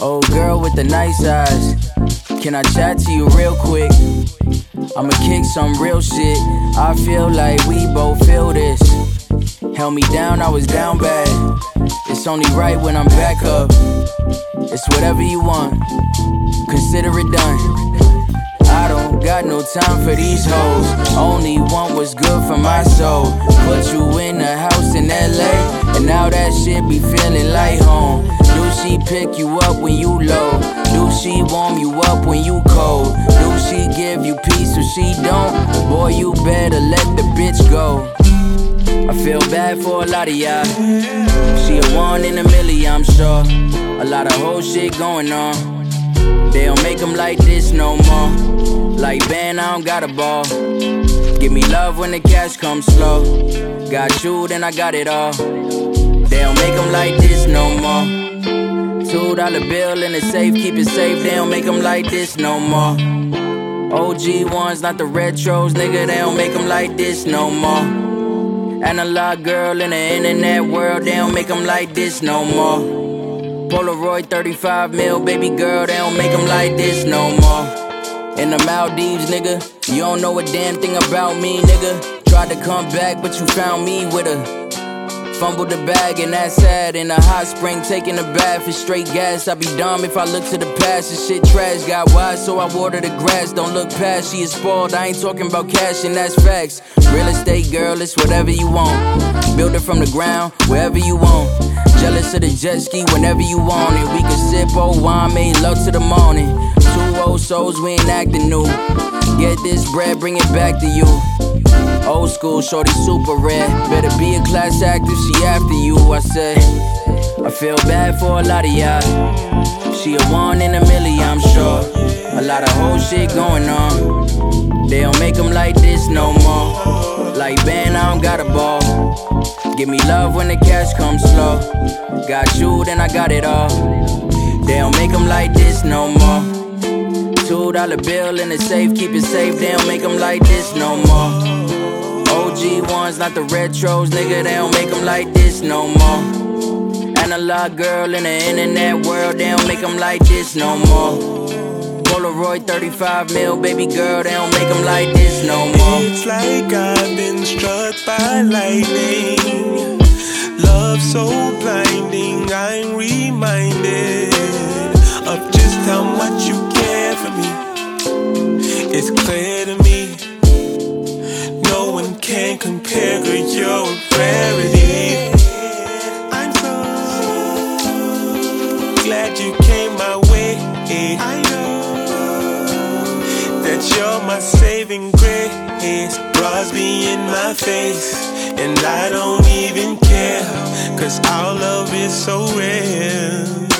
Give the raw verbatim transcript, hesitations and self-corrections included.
Old girl with the nice eyes, can I chat to you real quick? I'ma kick some real shit, I feel like we both feel this. Held me down, I was down bad. It's only right when I'm back up. It's whatever you want, consider it done. I don't got no time for these hoes, only want what's good for my soul. Put you in a house in L A, and now that shit be feeling like home. Do she pick you up when you low? Do she warm you up when you cold? Do she give you peace or she don't? Boy, you better let the bitch go. I feel bad for a lot of y'all. She a one in a million, I'm sure. A lot of whole shit going on. They don't make them like this no more. Like, man, I don't got a ball. Give me love when the cash comes slow. Got you, then I got it all. They don't make them like this no more. Two dollar bill in the safe, keep it safe. They don't make them like this no more. O G ones, not the retros, nigga. They don't make them like this no more. Analog girl in the internet world, they don't make them like this no more. Polaroid thirty-five mil, baby girl, they don't make them like this no more. In the Maldives, nigga, you don't know a damn thing about me, nigga. Tried to come back, but you found me with her. Fumbled the bag and that's sad. In a hot spring, taking a bath is straight gas. I'd be dumb if I look to the past. This shit trash, got wide, so I water the grass. Don't look past, she is spoiled. I ain't talking about cash and that's facts. Real estate, girl, it's whatever you want. Build it from the ground, wherever you want. Jealous of the jet ski whenever you want it. We can sip old wine, made love to the morning. Two old souls, we ain't acting new. Get this bread, bring it back to you. Old school, shorty super rare. Better be a class act if she after you, I said. I feel bad for a lot of y'all. She a one in a million, I'm sure. A lot of whole shit going on. They don't make them like this no more. Like, man, I don't got a ball. Give me love when the cash comes slow. Got you, then I got it all. They don't make them like this no more. Two dollar bill in the safe, keep it safe. They don't make them like this no more. O G ones, not the retros, nigga, they don't make them like this no more. Analog girl in the internet world, they don't make them like this no more. Polaroid thirty-five mil, baby girl, they don't make them like this no more. It's like I've been struck by lightning. Love so blinding, I'm reminded of just how much you care for me. It's clear to me, no one can compare, girl, you're a rarity. I'm so glad you came my way. I know that you're my saving grace. Bras be in my face, and I don't even care, cause our love is so real.